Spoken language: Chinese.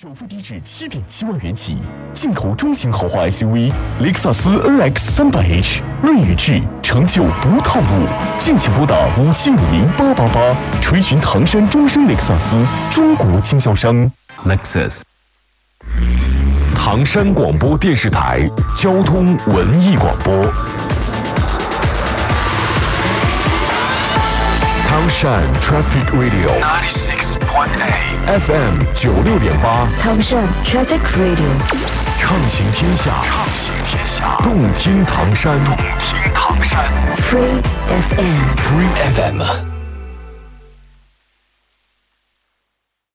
首付低至7.7万元起，进口中型豪华 SUV 雷克萨斯 NX 300h， 锐与智，成就不套路。敬请拨打57508888，垂询唐山终身雷克萨斯中国经销商。Lexus。唐山广播电视台交通文艺广播。唐山 Traffic Radio 96.8 FM 96.8， 唐山 Traffic Radio 畅行天下，动听唐山，Free FM